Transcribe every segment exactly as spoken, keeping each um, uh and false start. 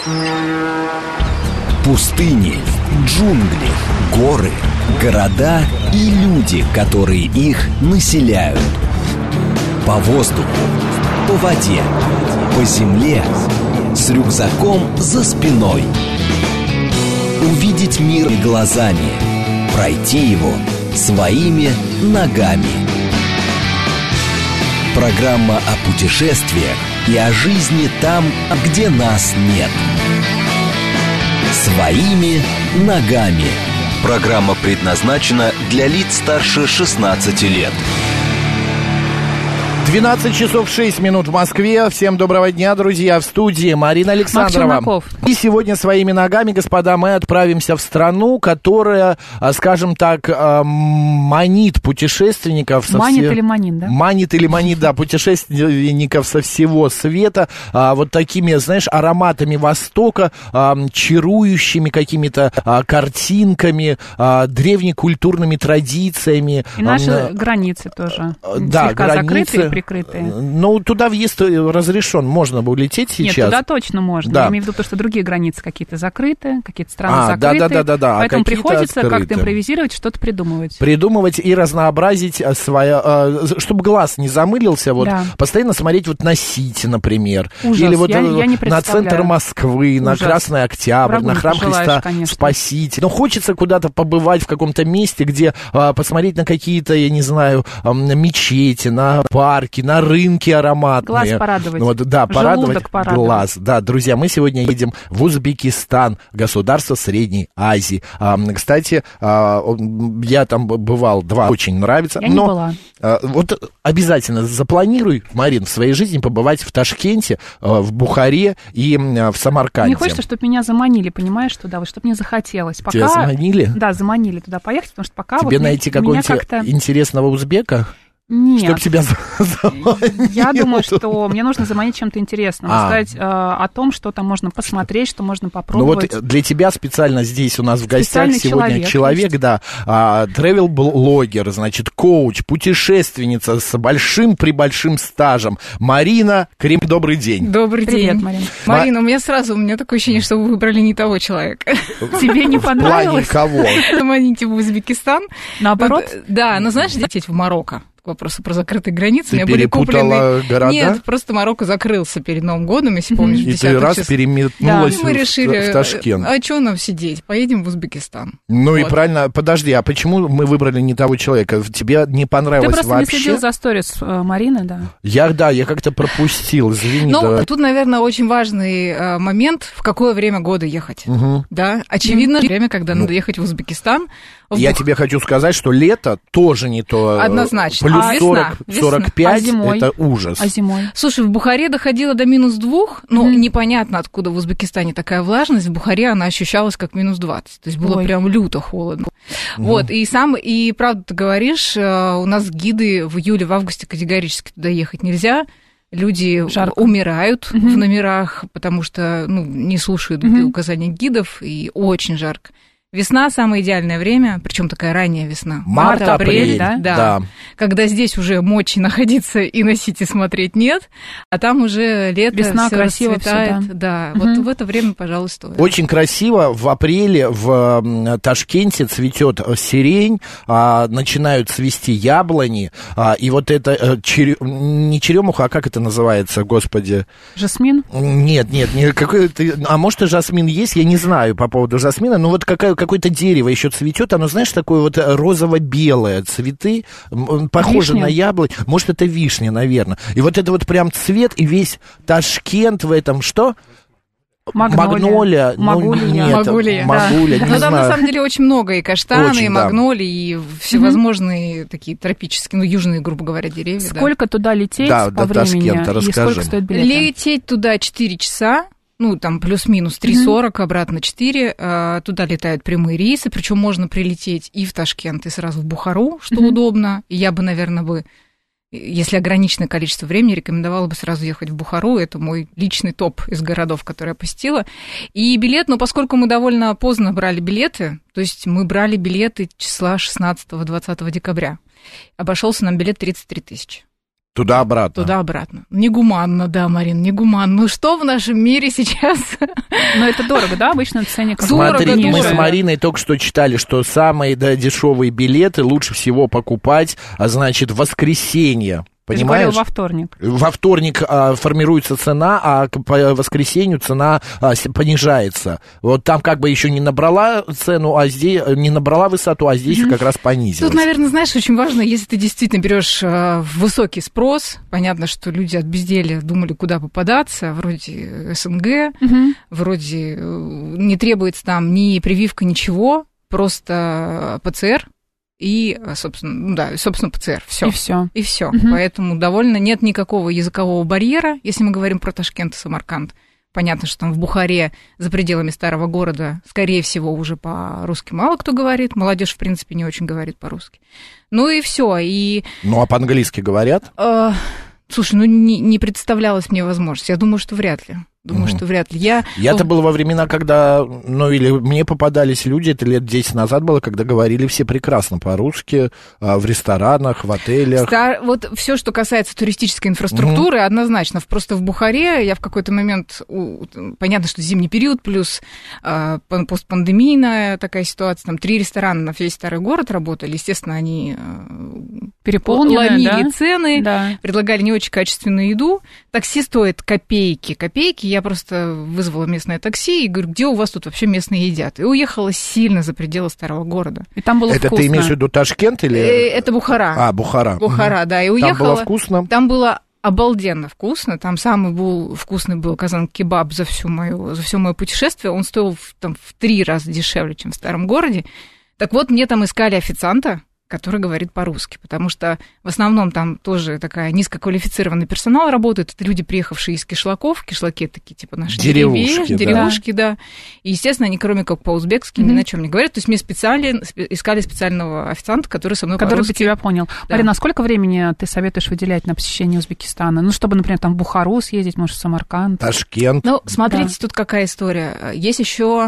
Пустыни, джунгли, горы, города и люди, которые их населяют. По воздуху, по воде, по земле, с рюкзаком за спиной. Увидеть мир глазами, пройти его своими ногами. Программа о путешествиях и о жизни там, где нас нет. Своими ногами. Программа предназначена для лиц старше шестнадцати лет. двенадцать часов шесть минут в Москве. Всем доброго дня, друзья. В студии Марина Александрова. И сегодня своими ногами, господа, мы отправимся в страну, которая, скажем так, манит путешественников. Со манит все... или манит, да? Манит или манит, да, путешественников со всего света. Вот такими, знаешь, ароматами Востока, чарующими какими-то картинками, древнекультурными традициями. И наши границы тоже. Да, слегка границы. Закрытые, прикрытые. Ну, туда въезд разрешен, можно бы улететь сейчас. Нет, туда точно можно. Да. Я имею в виду то, что другие границы какие-то закрыты, какие-то страны а, закрыты. Да, да, да, да. Поэтому а приходится открыты. как-то импровизировать, что-то придумывать. Придумывать и разнообразить свое, чтобы глаз не замылился, вот, да. Постоянно смотреть вот на Сити, например. Ужас. Или вот я, я не на центр Москвы, Ужас. на Красный Октябрь, Врагу на Храм Христа конечно. Спасителя. Но хочется куда-то побывать в каком-то месте, где а, посмотреть на какие-то, я не знаю, мечети, на парки, на рынки ароматные. Глаз порадовать. Вот, да, порадовать, порадовать глаз. Да, друзья, мы сегодня едем в Узбекистан, государство Средней Азии. А, кстати, а, я там бывал, два очень нравится. Я но, не была. А, вот обязательно запланируй, Марин, в своей жизни побывать в Ташкенте, в Бухаре и в Самарканде. Мне хочется, чтобы меня заманили, понимаешь, туда, вот, чтобы мне захотелось. Пока... Тебя заманили? Да, заманили туда поехать, потому что пока... Тебе вот найти меня, какого-нибудь меня как-то... интересного узбека? Нет. Чтоб тебя заманили. Я думаю, что мне нужно заманить чем-то интересным. А. Сказать э, о том, что там можно посмотреть, что можно попробовать. Ну вот для тебя специально здесь у нас в гостях сегодня человек, человек да, тревел-блогер, значит, коуч, путешественница с большим-пребольшим стажем. Марина Крим, добрый день. Добрый Привет, день. Марина. Марина, у меня сразу, у меня такое ощущение, что вы выбрали не того человека. Тебе не понравилось? В плане кого? Заманите в Узбекистан. Наоборот? Да, но знаешь, лететь в Марокко. К вопросу про закрытые границы. Ты у меня были перепутала куплены... города? Нет, просто Марокко закрылся перед Новым годом, если помнишь, в И десятых ты раз числах. переметнулась Да, мы в, решили, в Ташкент. А что нам сидеть? Поедем в Узбекистан. Ну вот. И правильно, подожди, а почему мы выбрали не того человека? Тебе не понравилось вообще? Ты просто вообще? не следил за сторис э, Марины, да? Я, да, я как-то пропустил, извини. Ну, да. тут, наверное, очень важный э, момент, в какое время года ехать. Угу. Да, очевидно, mm-hmm. время, когда ну, надо ехать в Узбекистан. В я Бух... тебе хочу сказать, что лето тоже не то. Однозначно. Плюс а сорок, весна, сорок пять, а зимой? Это ужас. А зимой? Слушай, в Бухаре доходило до минус двух, но mm-hmm. непонятно, откуда в Узбекистане такая влажность. В Бухаре она ощущалась как минус двадцать. То есть было Ой. прям люто холодно. Mm-hmm. Вот, и сам, и правда ты говоришь, у нас гиды в июле, в августе категорически туда ехать нельзя. Люди Жарко. умирают mm-hmm. в номерах, потому что ну, не слушают mm-hmm. указаний гидов, и очень жарко. Весна – самое идеальное время, причем такая ранняя весна. Март, Март апрель, апрель, да? да. да. Когда здесь уже мочи находиться и носить, и смотреть нет, а там уже лето, весна всё красиво, расцветает. всё, да, да. вот Угу. в это время, пожалуй, стоит. Очень красиво. В апреле в Ташкенте цветет сирень, а, начинают цвести яблони, а, и вот это а, чере... не черемуха, а как это называется, господи? Жасмин? Нет, нет, не какой-то... А может и жасмин есть, я не знаю по поводу жасмина, но вот какая, какое-то дерево еще цветет, оно, знаешь, такое вот розово-белое, цветы, похоже вишня? на яблонь, может это вишня, наверное. И вот это вот прям цвет, и весь Ташкент в этом, что? Магнолия. Магнолия. Магулия. Ну, нет, Магулия, Магулия, да. не Но там, знаю. на самом деле, очень много и каштаны, Очень, и да. магнолии, и всевозможные mm-hmm. такие тропические, ну, южные, грубо говоря, деревья. Сколько да. туда лететь да, по до времени? Ташкента, И расскажи. сколько стоит билет? Лететь туда четыре часа. Ну, там плюс-минус три сорок, mm-hmm. обратно четыре. А, туда летают прямые рейсы, причем можно прилететь и в Ташкент, и сразу в Бухару, что mm-hmm. удобно. И я бы, наверное, бы, если ограниченное количество времени, рекомендовала бы сразу ехать в Бухару. Это мой личный топ из городов, которые я посетила. И билет, но поскольку мы довольно поздно брали билеты, то есть мы брали билеты числа шестнадцатого-двадцатого декабря, обошелся нам билет тридцать три тысячи. Туда-обратно. Туда-обратно. Негуманно, да, Марин, негуманно. Ну что в нашем мире сейчас? Но это дорого, да, обычно ценник? Смотри, дорого, мы дорого. с Мариной только что читали, что самые да, дешевые билеты лучше всего покупать, а значит, в воскресенье. Понимаешь? Во вторник. Во вторник а, формируется цена, а по воскресенью цена а, понижается. Вот там как бы еще не набрала цену, а здесь не набрала высоту, а здесь mm-hmm. как раз понизилась. Тут, наверное, знаешь, очень важно, если ты действительно берешь а, высокий спрос, понятно, что люди от безделья думали, куда попадаться, вроде СНГ, mm-hmm. вроде не требуется там ни прививка, ничего, просто ПЦР. И, собственно, ну да, собственно, ПЦР. Всё. И все. И все. Угу. Поэтому довольно нет никакого языкового барьера, если мы говорим про Ташкент и Самарканд. Понятно, что там в Бухаре, за пределами старого города, скорее всего, уже по-русски мало кто говорит. Молодежь, в принципе, не очень говорит по-русски. Ну и все. И... Ну, а по-английски говорят? Э, слушай, ну не, не представлялась мне возможность. Я думаю, что вряд ли. Думаю, mm. что вряд ли. Я... Я-то был во времена, когда, ну, или мне попадались люди, это лет десять назад было, когда говорили все прекрасно по-русски, в ресторанах, в отелях. Стар... Вот все, что касается туристической инфраструктуры, mm. однозначно. Просто в Бухаре я в какой-то момент, понятно, что зимний период, плюс э, постпандемийная такая ситуация, там три ресторана на весь старый город работали, естественно, они э, переполнены, ломили да? цены, да. предлагали не очень качественную еду. Такси стоит копейки, копейки. Я просто вызвала местное такси и говорю, где у вас тут вообще местные едят? И уехала сильно за пределы старого города. И там было это вкусно. Это ты имеешь в виду Ташкент или... Это Бухара. А, Бухара. Бухара, угу. да. И уехала... Там было вкусно? Там было обалденно вкусно. Там самый был вкусный был казан-кебаб за, всю мою, за все мое путешествие. Он стоил там, в три раза дешевле, чем в старом городе. Так вот, мне там искали официанта, который говорит по-русски, потому что в основном там тоже такая низкоквалифицированный персонал работает, это люди, приехавшие из кишлаков, кишлаки такие, типа наши деревушки, деревни, да. деревушки, да. И, естественно, они, кроме как по-узбекски, mm-hmm. ни на чем не говорят, то есть мне специально искали специального официанта, который со мной который по-русски. бы тебя понял. Да. Марина, а сколько времени ты советуешь выделять на посещение Узбекистана? Ну, чтобы, например, там в Бухару съездить, может, в Самарканд. Ташкент. Ну, смотрите, да. тут какая история. Есть еще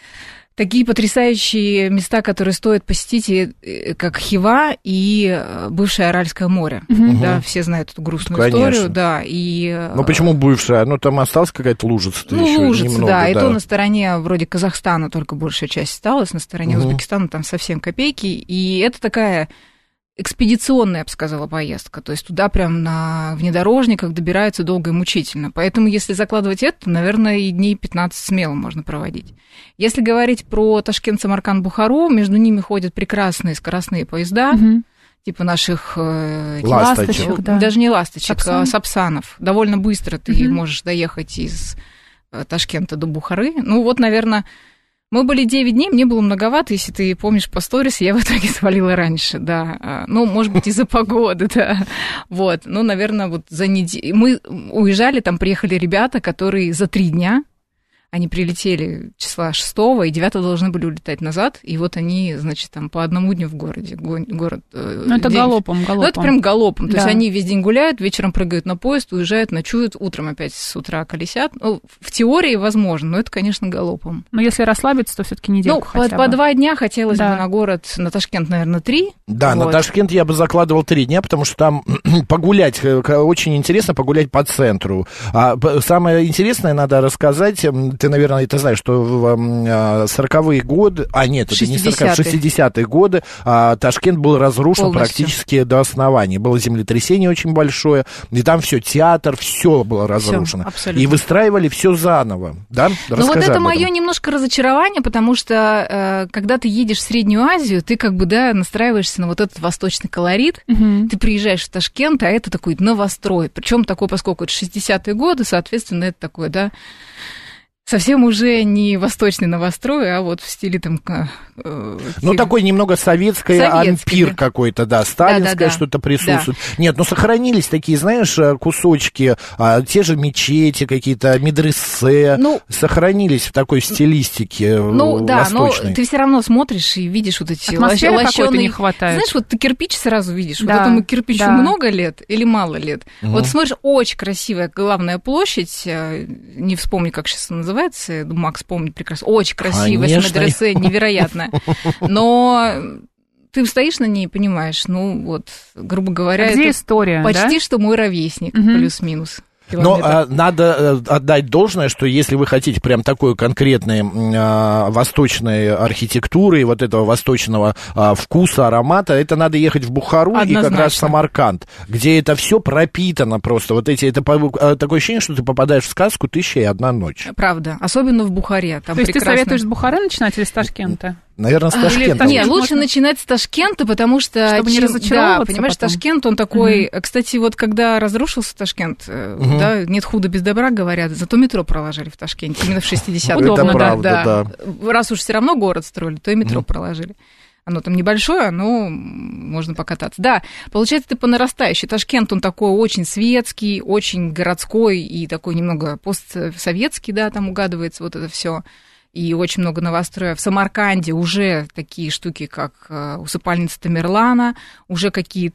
такие потрясающие места, которые стоит посетить, как Хива и бывшее Аральское море. Угу. Да, все знают эту грустную Конечно. историю. Да, и... Ну, почему бывшая? Ну, там осталась какая-то лужица. Ну, еще лужица, немного, да. да. И то на стороне вроде Казахстана только большая часть осталась, на стороне угу. Узбекистана там совсем копейки. И это такая... экспедиционная, я бы сказала, поездка. То есть туда прям на внедорожниках добираются долго и мучительно. Поэтому, если закладывать это, наверное, и дней пятнадцать смело можно проводить. Если говорить про Ташкент, Самарканд, Бухару, между ними ходят прекрасные скоростные поезда, угу. типа наших ласточек, ласточек да. даже не ласточек, Сапсан. а сапсанов. Довольно быстро ты угу. можешь доехать из Ташкента до Бухары. Ну вот, наверное... Мы были девять дней, мне было многовато, если ты помнишь по сторис, я в итоге свалила раньше, да. Ну, может быть, из-за погоды, да. Вот, ну, наверное, вот за неделю... Мы уезжали, там приехали ребята, которые за три дня, они прилетели числа шестого, и девятого должны были улетать назад, и вот они, значит, там по одному дню в городе. Город, ну, это день. галопом, галопом. Ну, это прям галопом. То да. есть они весь день гуляют, вечером прыгают на поезд, уезжают, ночуют, утром опять с утра колесят. Ну, в теории возможно, но это, конечно, галопом. Но если расслабиться, то все-таки недельку ну, хотя по, бы. по два дня хотелось да. бы на город, на Ташкент, наверное, три. Да, вот. На Ташкент я бы закладывал три дня, потому что там погулять, очень интересно погулять по центру. А самое интересное надо рассказать, ты, наверное, это знаешь, что в сороковые годы, а нет, это не сороковые, шестидесятые годы Ташкент был разрушен Полностью. практически до основания. Было землетрясение очень большое, и там все, театр, все было разрушено. Всё, и выстраивали все заново. Да? Ну вот это мое немножко разочарование, потому что когда ты едешь в Среднюю Азию, ты как бы, да, настраиваешься на вот этот восточный колорит, угу. ты приезжаешь в Ташкент, а это такой новострой. Причем такой, поскольку это шестидесятые годы, соответственно, это такой, да, совсем уже не восточный новострой, а вот в стиле там... Э, ну, такой немного советский ампир какой-то, да, сталинское да, да, да. что-то присутствует. Да. Нет, ну, сохранились такие, знаешь, кусочки, а, те же мечети какие-то, медресе, ну, сохранились в такой стилистике ну, да, восточной. Но ты все равно смотришь и видишь вот эти атмосферы какой-то не хватает. Знаешь, вот ты кирпич сразу видишь, да, вот этому кирпичу да. много лет или мало лет. Угу. Вот смотришь, очень красивая главная площадь, не вспомню, как сейчас она называется, Макс помнит прекрасно, очень красивая, с медресе, невероятная. Но ты стоишь на ней и понимаешь, ну, вот, грубо говоря, а где это история, почти да? что мой ровесник, угу. плюс-минус. Но а, надо отдать должное, что если вы хотите прям такой конкретной а, восточной архитектуры и вот этого восточного а, вкуса, аромата, это надо ехать в Бухару. Однозначно. И как раз в Самарканд, где это все пропитано просто. Вот эти, это такое ощущение, что ты попадаешь в сказку «Тысяча и одна ночь». Правда, особенно в Бухаре. Там То есть прекрасно... ты советуешь с Бухары начинать или с Ташкента? Наверное, с Ташкента. А, нет, лучше можно... начинать с Ташкента, потому что... Чтобы не разочаровываться. Да, понимаешь, потом. Ташкент, он такой... Mm-hmm. Кстати, вот когда разрушился Ташкент, mm-hmm. да, нет худа без добра, говорят, зато метро проложили в Ташкенте, именно в шестидесятых. Удобно, это правда, да, да. да. Раз уж все равно город строили, то и метро mm-hmm. проложили. Оно там небольшое, но можно покататься. Да, получается, ты по нарастающей. Ташкент, он такой очень светский, очень городской и такой немного постсоветский, да, там угадывается вот это все. И очень много новостроев. В Самарканде уже такие штуки, как усыпальница Тамерлана, уже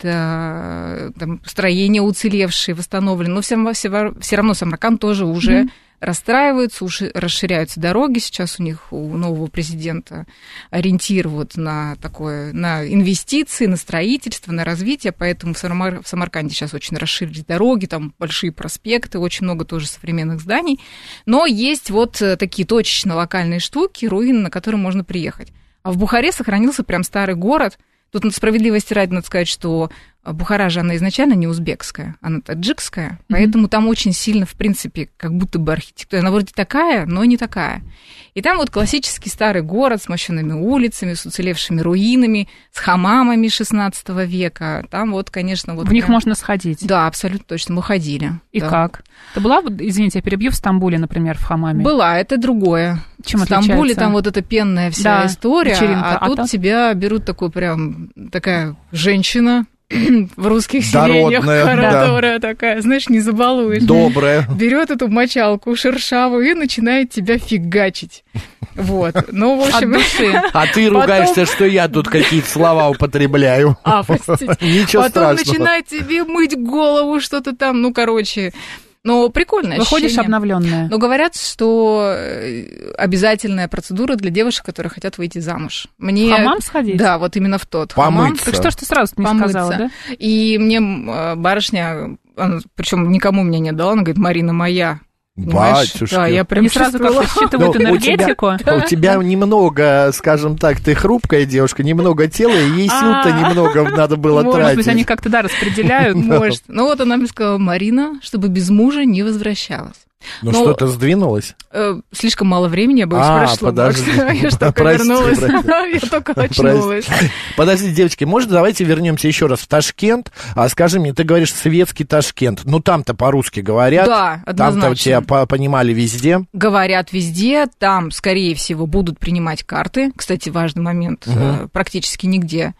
какие-то там строения уцелевшие, восстановлены. Но все, все, все равно Самарканд тоже уже... Mm-hmm. расстраиваются, уже расширяются дороги. Сейчас у них, у нового президента, ориентир вот на такое, на инвестиции, на строительство, на развитие, поэтому в, Самар... в Самарканде сейчас очень расширились дороги, там большие проспекты, очень много тоже современных зданий, но есть вот такие точечно локальные штуки, руины, на которые можно приехать. А в Бухаре сохранился прям старый город. Тут на справедливости ради надо сказать, что Бухара же, она изначально не узбекская, она таджикская, mm-hmm. поэтому там очень сильно, в принципе, как будто бы архитектура, она вроде такая, но не такая. И там вот классический старый город с мощенными улицами, с уцелевшими руинами, с хамамами шестнадцатого века. Там вот, конечно... Вот в прям... них можно сходить? Да, абсолютно точно, мы ходили. И да. как? Ты была, извините, я перебью, в Стамбуле, например, в хамаме? Была, это другое. Чем в Стамбуле отличается? Там вот эта пенная вся да, история, вечеринка. а, а тут то... тебя берут такой прям, такая женщина... в русских селениях, которая да. такая, знаешь, не забалуешь. Добрая. Берет эту мочалку шершавую и начинает тебя фигачить. Вот. Ну, в общем... От души. А ты Потом... ругаешься, что я тут какие-то слова употребляю. А, простите. Ничего Потом страшного. начинает тебе мыть голову, что-то там, ну, короче... Но прикольное Выходишь ощущение. обновленная. Но говорят, что обязательная процедура для девушек, которые хотят выйти замуж. Мне... В хамам сходить? Да, вот именно в тот Помыться. хамам. Так что ж ты сразу не Помыться. сказала, да? И мне барышня, причем никому мне не дала, она говорит, Марина моя. Батюшки. Да, я прям не сразу как-то считывают энергетику. У тебя, у тебя немного, скажем так, ты хрупкая девушка, немного тела, и ей сил-то немного надо было тратить. Может быть, они как-то, да, распределяют. Может. Ну вот она мне сказала, Марина, чтобы без мужа не возвращалась. Ну, что-то сдвинулось? Э, слишком мало времени, я боюсь, а, прошло. Подожди. Я же только вернулась. Я только очнулась. Подожди, девочки, может, давайте вернемся еще раз в Ташкент. А скажи мне, ты говоришь светский Ташкент. Ну, там-то по-русски говорят. Да, однозначно. Там-то тебя понимали везде. Говорят везде. Там, скорее всего, будут принимать карты. Кстати, важный момент. Угу. Практически нигде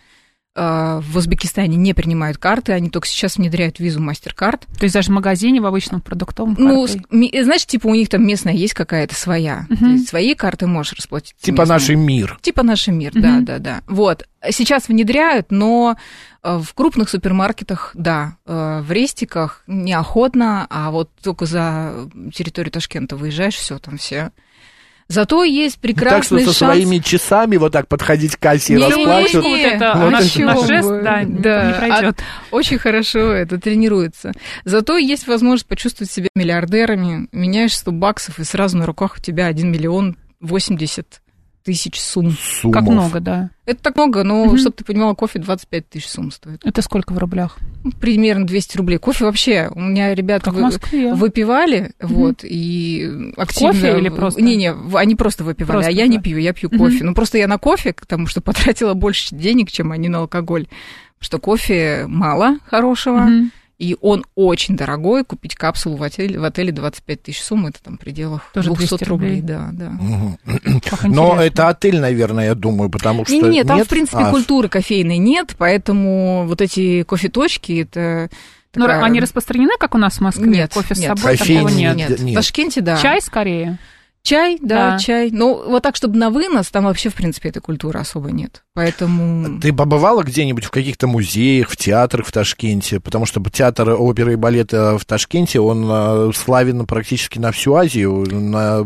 в Узбекистане не принимают карты, они только сейчас внедряют визу MasterCard. То есть даже в магазине, в обычном продуктовом Ну, картой? Знаешь, типа у них там местная есть какая-то своя. Uh-huh. То есть свои карты можешь расплатить. Типа местным. Наший мир. Типа наший мир, uh-huh. да, да, да. Вот. Сейчас внедряют, но в крупных супермаркетах, да, в рестиках неохотно, а вот только за территорию Ташкента выезжаешь, все там все... Зато есть прекрасный так что со шанс... своими часами вот так подходить к кассе и расплачиваться. Не, это вот наш, наш жест, да, да, не пройдет. А, очень хорошо это тренируется. Зато есть возможность почувствовать себя миллиардерами. Меняешь сто баксов, и сразу на руках у тебя один миллион восемьдесят тысяч сумм. Суммов. Как много, да. Это так много, но, угу. чтобы ты понимала, кофе двадцать пять тысяч сумм стоит. Это сколько в рублях? Примерно двести рублей. Кофе вообще, у меня ребята вы, выпивали, угу. вот, и активно... Кофе или просто? Не-не, они просто выпивали, просто, а я да. не пью, я пью кофе. Угу. Ну, просто я на кофе, потому что потратила больше денег, чем они на алкоголь. Потому что кофе мало хорошего, угу. и он очень дорогой. Купить капсулу в отеле, в отеле двадцать пять тысяч сумм, это там в пределах тоже двести рублей. Да, да. Угу. Но это отель, наверное, я думаю, потому что... Не-не-не, там, нет? в принципе, а. культуры кофейной нет, поэтому вот эти кофе-точки, это... Ну, такая... они распространены, как у нас в Москве? Нет, кофе с нет. собой, кофейни такого нет. нет. нет. В Ташкенте, да. Чай скорее? Чай, да, Да. чай. Ну, вот так, чтобы на вынос, там вообще, в принципе, этой культуры особо нет. Поэтому... Ты побывала где-нибудь в каких-то музеях, в театрах в Ташкенте? Потому что театр оперы и балета в Ташкенте, он а, славен практически на всю Азию, на,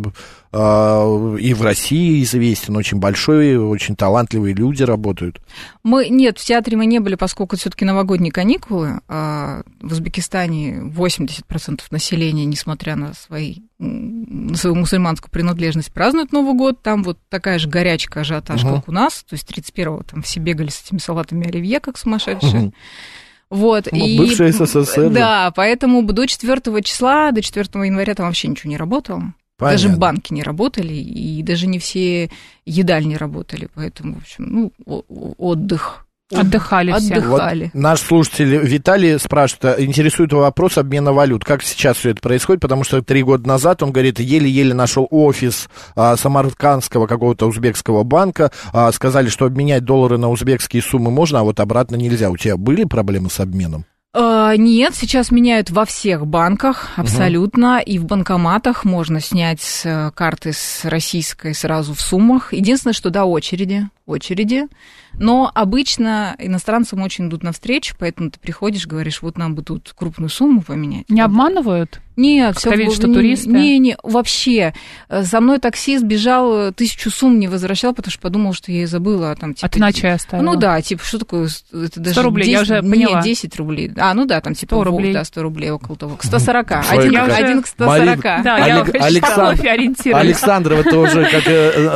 а, и в России известен, очень большой, очень талантливые люди работают. Мы, нет, в театре мы не были, поскольку все-таки новогодние каникулы. А в Узбекистане восемьдесят процентов населения, несмотря на, свои, на свою мусульманскую принадлежность, празднуют Новый год. Там вот такая же горячка, ажиотаж, угу. как у нас. То есть тридцать первого там все бегали с этими салатами оливье, как сумасшедшие. Угу. Вот, ну, и, бывший СССР. Да, поэтому до четвёртого числа, до четвёртого января там вообще ничего не работало. Понятно. Даже банки не работали, и даже не все едальни работали. Поэтому, в общем, ну, отдых. Отдыхали все. Отдыхали. Вот наш слушатель Виталий спрашивает, интересует вопрос обмена валют. Как сейчас все это происходит? Потому что три года назад, он говорит, еле-еле нашел офис а, самаркандского какого-то узбекского банка. А, сказали, что обменять доллары на узбекские суммы можно, а вот обратно нельзя. У тебя были проблемы с обменом? Нет, сейчас меняют во всех банках абсолютно, угу. и в банкоматах можно снять с карты с российской сразу в суммах. Единственное, что да, очереди, очереди, но обычно иностранцам очень идут навстречу, поэтому ты приходишь, говоришь, вот нам бы тут крупную сумму поменять. Не обманывают? Нет, все видят, что не, туристы? Не, не, вообще. За мной таксист бежал, тысячу сумм не возвращал, потому что подумал, что я и забыла. А, там, типа, а ты на чай оставила? Ну да, типа, что такое? Это даже сто рублей, десять, я уже поняла. Нет, десять рублей. А, ну да, там типа сто рублей. Да, сто рублей около того. К сто сорока. Один, один к сто сорока. Да, я по кофе ориентировалась. Александрова тоже как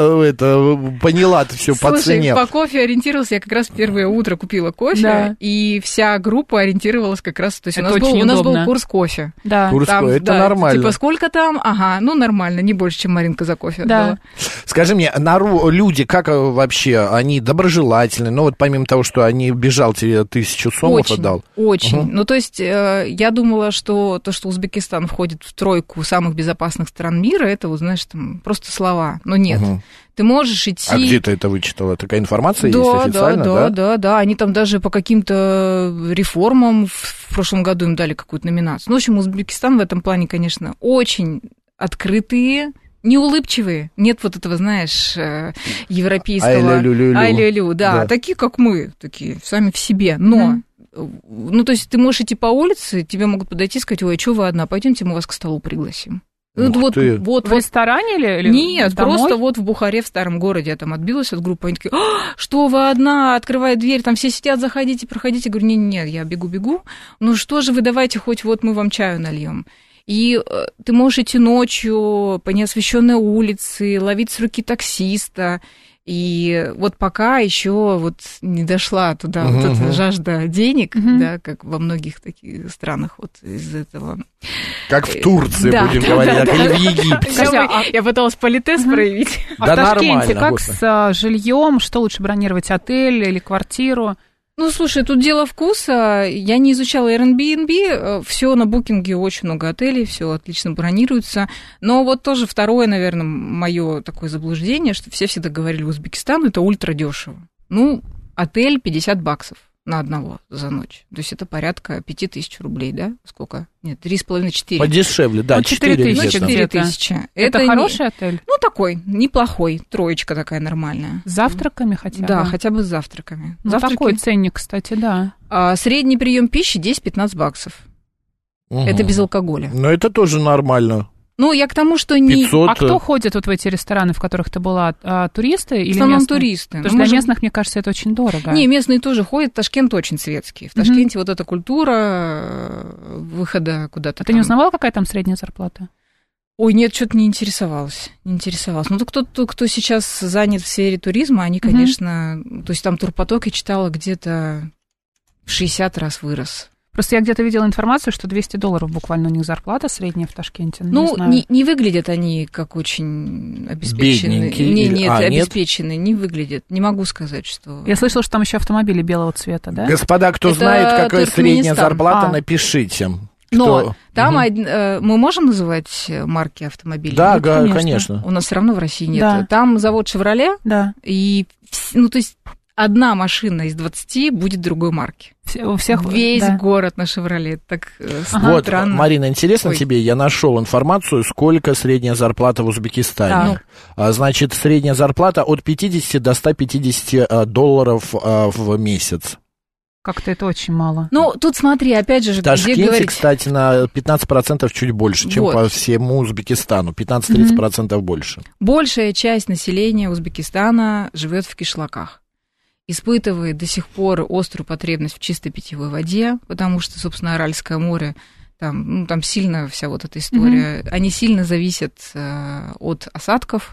это поняла ты все по цене. Слушай, по кофе ориентировался, я как раз первое утро купила кофе, да. и вся группа ориентировалась как раз, то есть это у нас, был, у нас был курс кофе. Да. Курс кофе, это да, нормально. Типа, сколько там? Ага, ну нормально, не больше, чем Маринка за кофе да. отдала. Скажи мне, нару, люди, как вообще, они доброжелательны? Ну вот помимо того, что они бежал тебе тысячу сомов очень, отдал. Очень. Угу. Ну то есть э, я думала, что то, что Узбекистан входит в тройку самых безопасных стран мира, это, вот знаешь, там просто слова. Но нет. Угу. Ты можешь идти... А где ты это вычитала? Такая информация да, есть официально, да? Да, да, да, да. Они там даже по каким-то реформам в прошлом году им дали какую-то номинацию. Ну, в общем, Узбекистан в этом плане, конечно, очень открытые, неулыбчивые. Нет вот этого, знаешь, европейского... Ай-лю-лю-лю. Ай-лю-лю, да. да. Такие, как мы, такие, сами в себе. Но... Mm-hmm. Ну, то есть ты можешь идти по улице, тебе могут подойти и сказать, ой, а что вы одна? Пойдемте, мы вас к столу пригласим. Ух вот, ты. вот, в вот. ресторане или, или Нет, домой? просто вот в Бухаре, в старом городе, я там отбилась от группы, они такие, а, что вы одна, открывает дверь, там все сидят, заходите, проходите. Я говорю, нет-нет, я бегу-бегу. Ну что же вы, давайте хоть вот мы вам чаю нальем. И э, ты можешь идти ночью по неосвещенной улице, ловить с руки таксиста. И вот пока еще вот не дошла туда uh-huh. вот эта жажда денег, uh-huh. да, как во многих таких странах вот из этого. Как в Турции, да, будем да, говорить, да, как да, или в Египте. Я, а, я пыталась политез uh-huh. проявить. А да в Ташкенте нормально, как господи. с жильем? Что лучше бронировать, отель или квартиру? Ну, слушай, тут дело вкуса. Я не изучала Airbnb, все на букинге, очень много отелей, все отлично бронируется. Но вот тоже второе, наверное, мое такое заблуждение, что все всегда говорили, Узбекистан это ультра дешево. Ну, отель пятьдесят баксов на одного за ночь. То есть это порядка пять тысяч рублей, да? Сколько? Нет, три с половиной четыре. Подешевле, да, ну, четыре тысячи. Ну, четыре тысячи. Это, это хороший не... отель? Ну, такой, неплохой. Троечка такая нормальная. С завтраками хотя бы? Да, хотя бы с завтраками. Ну, Завтраки... такой ценник, кстати, да. А, средний прием пищи десять-пятнадцать баксов. Угу. Это без алкоголя. Но это тоже нормально. Ну, я к тому, что не... пятьсот... А кто ходит вот в эти рестораны, в которых ты была? А, туристы или в основном местные? туристы. Потому что для местных, мне кажется, это очень дорого. Не, местные тоже ходят. Ташкент очень светский. В Ташкенте mm-hmm. вот эта культура выхода куда-то. А там. Ты не узнавала, какая там средняя зарплата? Ой, нет, что-то не интересовалась. Не интересовалась. Ну, кто-то, кто сейчас занят в сфере туризма, они, конечно... Mm-hmm. То есть там турпоток, я читала, где-то в шестьдесят раз вырос. Просто я где-то видела информацию, что двести долларов буквально у них зарплата средняя в Ташкенте. Ну, не, не, не выглядят они как очень обеспеченные. Бедненькие. Не, нет, а, обеспеченные, нет? Не выглядят. Не могу сказать, что... Я слышала, что там еще автомобили белого цвета, да? Господа, кто Это знает, какая средняя зарплата, а. напишите. Но Кто? там угу. од... мы можем называть марки автомобилей? Да, нет, да, конечно. конечно. У нас все равно в России нет. Да. Там завод «Шевроле», да. и, ну, то есть одна машина из двадцати будет другой марки. У всех весь да. город на «Шевроле». Так ага. Вот, странно. Марина, интересно Ой. тебе, я нашел информацию, сколько средняя зарплата в Узбекистане. Да. Значит, средняя зарплата от пятидесяти до ста пятидесяти долларов в месяц. Как-то это очень мало. Ну, тут смотри, опять же... В Ташкенте, говорить... кстати, на пятнадцать процентов чуть больше, чем вот. По всему Узбекистану. пятнадцать-тридцать процентов mm-hmm. больше. Большая часть населения Узбекистана живет в кишлаках. Испытывает до сих пор острую потребность в чистой питьевой воде, потому что, собственно, Аральское море, там, ну, там сильно вся вот эта история, mm-hmm. они сильно зависят э, от осадков,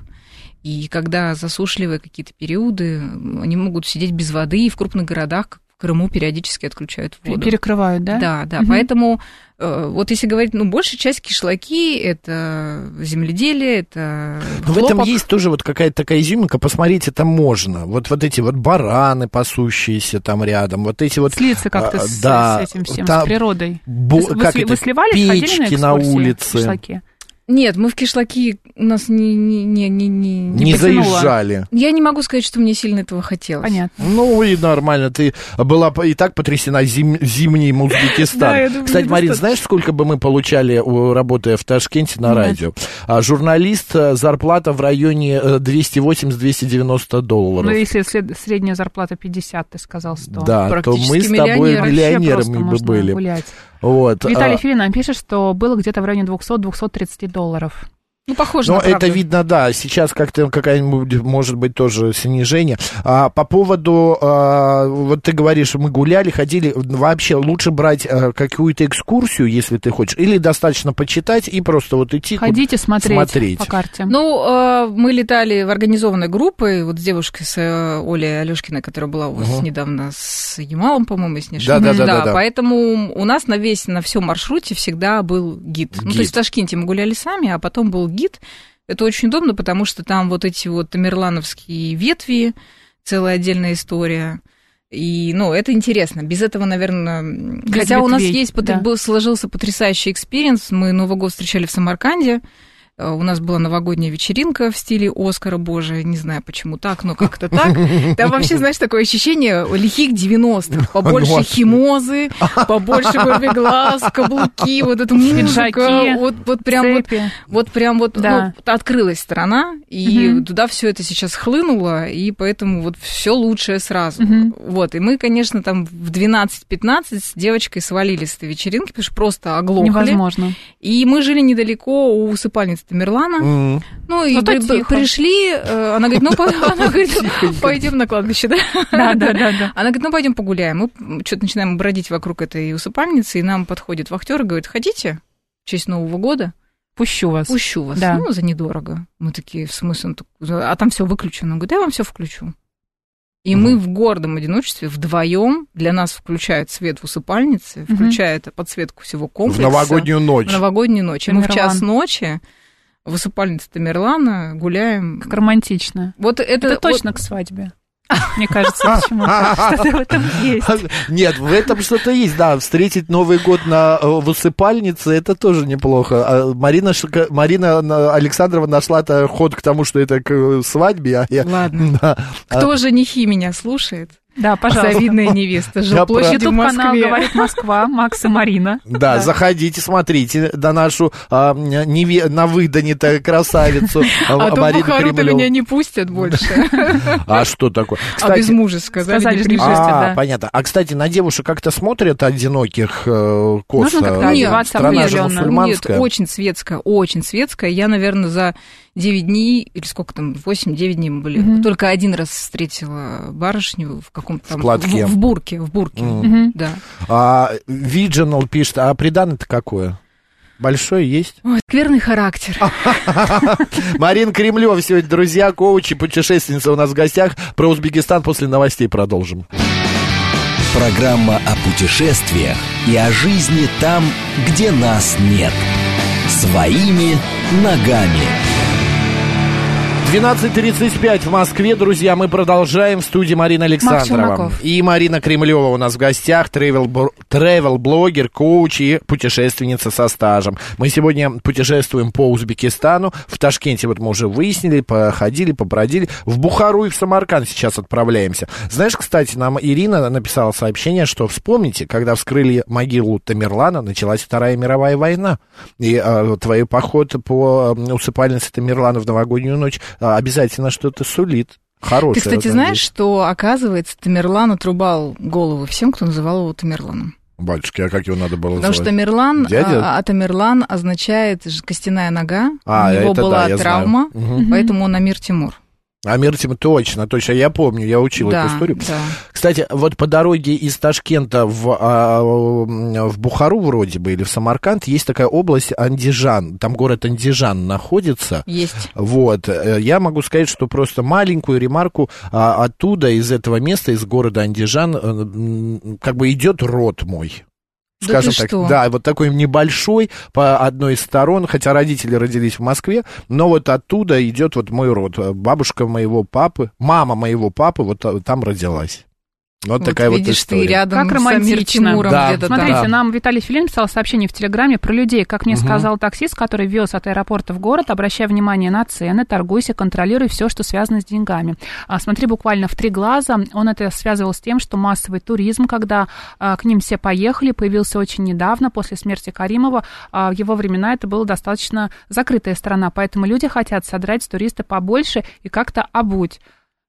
и когда засушливые какие-то периоды, они могут сидеть без воды, и в крупных городах, в Крыму, периодически отключают воду. Перекрывают, да? Да, да, угу. Поэтому э, вот если говорить, ну, большая часть кишлаки – это земледелие, это Но в этом есть тоже вот какая-то такая изюминка, посмотрите, там можно. Вот, вот эти вот бараны, пасущиеся там рядом, вот эти вот… Слиться как-то а, с, да, с этим всем, там, с придорой. Бо, вы, как вы, это, вы сливались, печки ходили на, на улице. Кишлаки? Нет, мы в кишлаки, у нас не... Не, не, не, не, не заезжали. Я не могу сказать, что мне сильно этого хотелось. Понятно. Ну и нормально, ты была и так потрясена зим, зимним Узбекистаном. Кстати, Марин, знаешь, сколько бы мы получали, работая в Ташкенте на радио? Журналист, зарплата в районе двести восемьдесят - двести девяносто долларов. Ну, если средняя зарплата пятьдесят, ты сказал сто. Да, то мы с тобой миллионерами бы были. Гулять. Вот. Виталий а... Филин нам пишет, что было где-то в районе двести - двести тридцать долларов. Ну, похоже Но на правду. это видно, да, сейчас как-то какая-нибудь, может быть, тоже снижение. А, по поводу, а, вот ты говоришь, мы гуляли, ходили, вообще лучше брать а, какую-то экскурсию, если ты хочешь, или достаточно почитать и просто вот идти. Ходите смотреть, смотреть по карте. Ну, а, мы летали в организованной группой, вот с девушкой, с Олей Алёшкиной, которая была у вас угу. недавно с Ямалом, по-моему, если не ошибаюсь. Да, да, да, да, да. Поэтому у нас на весь, на всем маршруте всегда был гид. гид. Ну, то есть в Ташкенте мы гуляли сами, а потом был гид. Это очень удобно, потому что там вот эти вот тамерлановские ветви, целая отдельная история. И, ну, это интересно. Без этого, наверное... Без Хотя ветвей, у нас есть, да. был, сложился потрясающий экспириенс. Мы Новый год встречали в Самарканде. У нас была новогодняя вечеринка в стиле Оскара, боже, не знаю, почему так, но как-то так. Там вообще, знаешь, такое ощущение лихих девяностых. Побольше химозы, побольше глаз, каблуки, вот эта музыка. Вот, вот прям вот, вот прям вот да. ну, открылась страна, и угу. туда все это сейчас хлынуло, и поэтому вот все лучшее сразу. Угу. Вот, и мы, конечно, там в двенадцать-пятнадцать с девочкой свалили с этой вечеринки, потому что просто оглохли. Невозможно. И мы жили недалеко у усыпальницы Тамерлана. Mm. Ну, и при, пришли, она говорит, ну, она говорит, пойдем на кладбище, да? Да, да, да, да. Она говорит, ну, пойдем погуляем. Мы что-то начинаем бродить вокруг этой усыпальницы, и нам подходит вахтер и говорит, хотите в честь Нового года? Пущу вас. Пущу вас. Да. Ну, за недорого. Мы такие, в смысле, а там все выключено. Он говорит, я вам все включу. И mm-hmm. мы в гордом одиночестве вдвоем, для нас включают свет в усыпальнице, mm-hmm. включают подсветку всего комплекса. В новогоднюю ночь. В новогоднюю ночь. И мы в час ночи в усыпальнице Тамерлана гуляем. Как романтично. Вот это, это точно вот... к свадьбе. Мне кажется, почему-то что-то в этом есть. Нет, в этом что-то есть, да. Встретить Новый год на, в усыпальнице, это тоже неплохо. Марина, Марина Александрова нашла-то ход к тому, что это к свадьбе. А я... Ладно. Да. Кто а... женихи меня слушает? Да, пожалуйста. Завидная невеста. Жилплощадь в Москве. Ютуб-канал «Говорит Москва», Макс и Марина. Да, да. Заходите, смотрите на нашу а, неве... на выдане-то красавицу а то Бухару-то меня не пустят больше. А что такое? А без мужа сказали. А, понятно. А, кстати, на девушек как-то смотрят одиноких косо? Нужно как-то одеваться определенно. Нет, очень светская, очень светская. Я, наверное, за девять дней, или сколько там, восемь-девять дней мы были, mm-hmm. только один раз встретила барышню в каком-то там... В платке. В, в бурке, в бурке, mm-hmm. да. А Виджинал пишет, а приданое-то какое? Большое есть? Ой, скверный характер. Марина Кремлёва сегодня, друзья, коуч и путешественница у нас в гостях. Про Узбекистан после новостей продолжим. Программа о путешествиях и о жизни там, где нас нет. Своими ногами. двенадцать тридцать пять в Москве, друзья, мы продолжаем. В студии Марина Александрова и Марина Кремлева у нас в гостях, тревел-блогер, коуч и путешественница со стажем. Мы сегодня путешествуем по Узбекистану. В Ташкенте вот мы уже выяснили, походили, побродили. В Бухару и в Самарканд сейчас отправляемся. Знаешь, кстати, нам Ирина написала сообщение, что вспомните, когда вскрыли могилу Тамерлана, началась Вторая мировая война. И э, твой поход по усыпальнице Тамерлана в новогоднюю ночь обязательно что-то сулит. Хорошее. Ты, кстати, знаешь, что, оказывается, Тамерлан отрубал головы всем, кто называл его Тамерланом. Батюшки, а как его надо было Потому называть? что Тамерлан, а, а Тамерлан означает костяная нога, а, у него была да, травма, угу. поэтому он Амир Тимур. Амир Тимур, точно, точно, я помню, я учил да, эту историю. Да. Кстати, вот по дороге из Ташкента в, а, в Бухару вроде бы, или в Самарканд, есть такая область Андижан, там город Андижан находится. Есть. Вот, я могу сказать, что просто маленькую ремарку, а, оттуда, из этого места, из города Андижан, как бы идет род мой. Скажем да так, что? Да, вот такой небольшой по одной из сторон, хотя родители родились в Москве, но вот оттуда идет вот мой род. Бабушка моего папы, мама моего папы вот там родилась. Вот, вот такая видишь, вот история. Ты рядом как с Амир Тимуром да. где-то Смотрите, там. да. нам Виталий Филин писал сообщение в Телеграме про людей. Как мне угу. сказал таксист, который вез от аэропорта в город, обращай внимание на цены, торгуйся, контролируй все, что связано с деньгами. А, смотри, буквально в три глаза. Он это связывал с тем, что массовый туризм, когда а, к ним все поехали, появился очень недавно, после смерти Каримова. А, в его времена это была достаточно закрытая страна, поэтому люди хотят содрать с туриста побольше и как-то обуть.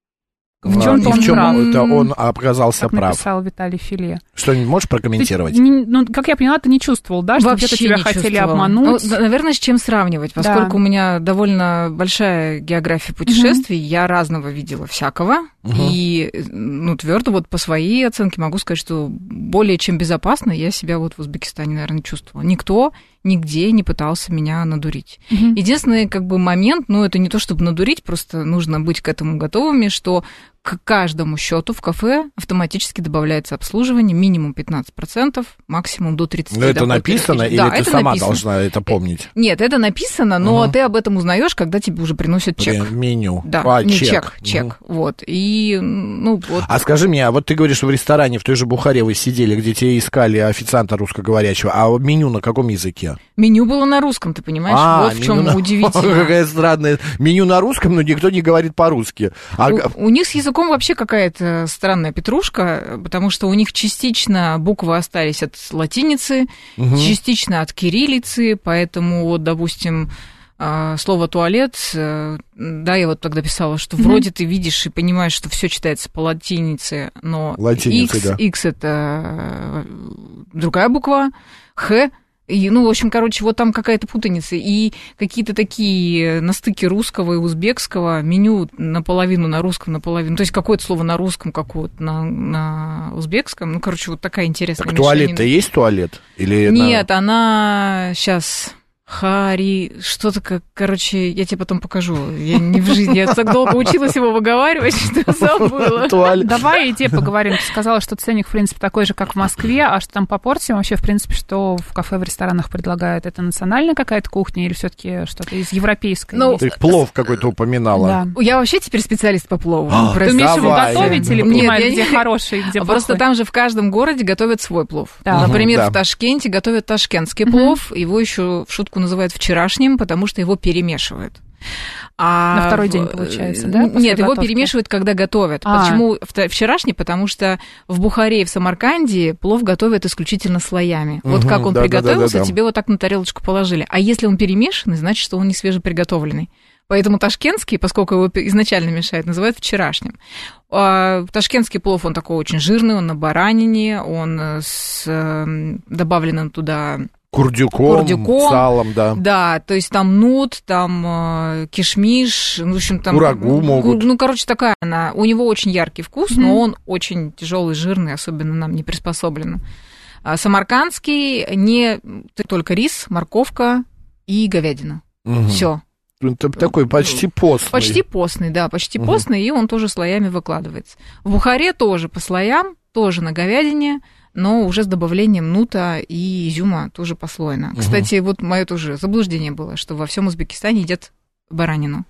В чем-то а, он в чем прав. это он оказался как прав. написал Виталий Филе. Что-нибудь можешь прокомментировать? Ты, ну, как я поняла, ты не чувствовал, да, что Вообще где-то тебя не хотели чувствовала. обмануть? Ну, наверное, с чем сравнивать, поскольку да. у меня довольно большая география путешествий, угу. я разного видела всякого, угу. и, ну, твердо вот по своей оценке могу сказать, что более чем безопасно я себя вот в Узбекистане, наверное, чувствовала. Никто нигде не пытался меня надурить. Угу. Единственный, как бы, момент, ну, это не то, чтобы надурить, просто нужно быть к этому готовыми, что к каждому счету в кафе автоматически добавляется обслуживание, минимум пятнадцать процентов, максимум до тридцать процентов. Но это написано, или да, ты это сама написано. должна это помнить? Нет, это написано, но угу. ты об этом узнаешь, когда тебе уже приносят чек. Меню. Да, а, не чек. чек, чек. Угу. Вот. И, ну, вот. А скажи мне, а вот ты говоришь, что в ресторане в той же Бухаре вы сидели, где тебе искали официанта русскоговорящего, а меню на каком языке? Меню было на русском, ты понимаешь? А, вот в чем на... удивительно. Какая странная. Меню на русском, но никто не говорит по-русски. А... У, у них с языком вообще какая-то странная петрушка, потому что у них частично буквы остались от латиницы, угу. частично от кириллицы, поэтому, вот, допустим, слово туалет, да, я вот тогда писала, что mm-hmm. вроде ты видишь и понимаешь, что все читается по латинице, но Латиница, X, да. X это другая буква, Х. И, ну, в общем, короче, вот там какая-то путаница. И какие-то такие на стыке русского и узбекского, меню наполовину на русском, наполовину. То есть какое-то слово на русском, какое-то на, на узбекском. Ну, короче, вот такая интересная так туалет-то есть туалет? Или Нет, на... она сейчас... Хари, что-то как, короче, я тебе потом покажу. Я не в жизни, я так долго училась его выговаривать, что забыла. Давай иди поговорим. Ты сказала, что ценник, в принципе, такой же, как в Москве, а что там по порциям вообще, в принципе, что в кафе, в ресторанах предлагают? Это национальная какая-то кухня или все-таки что-то из европейской? Ну, ты плов какой-то упоминала. Да. Я вообще теперь специалист по плову. А, ты умеешь его готовить или понимаешь, Нет, где не... хороший, где плохой? Просто там же в каждом городе готовят свой плов. Да. Например, да. в Ташкенте готовят ташкентский угу. плов, его еще в шутку называют вчерашним, потому что его перемешивают. А на второй в... день, получается, да? Нет, его готовки? перемешивают, когда готовят. А. Почему вчерашний? Потому что в Бухаре и в Самарканде плов готовят исключительно слоями. Угу, вот как он да, приготовился, да, да, да. тебе вот так на тарелочку положили. А если он перемешанный, значит, что он не свежеприготовленный. Поэтому ташкентский, поскольку его изначально мешают, называют вчерашним. А ташкентский плов, он такой очень жирный, он на баранине, он с добавленным туда... Курдюком, Курдюком, салом, да. Да, то есть там нут, там э, кишмиш, в общем, там... Курагу могут. Ну, короче, такая она. У него очень яркий вкус, mm-hmm. но он очень тяжелый, жирный, особенно нам не приспособлен. А самаркандский не только рис, морковка и говядина. Mm-hmm. Все. Это такой почти постный. Почти постный, да, почти mm-hmm. постный, и он тоже слоями выкладывается. В Бухаре тоже по слоям, тоже на говядине, но уже с добавлением нута и изюма тоже послойно. Угу. Кстати, вот мое тоже заблуждение было, что во всем Узбекистане едят баранину.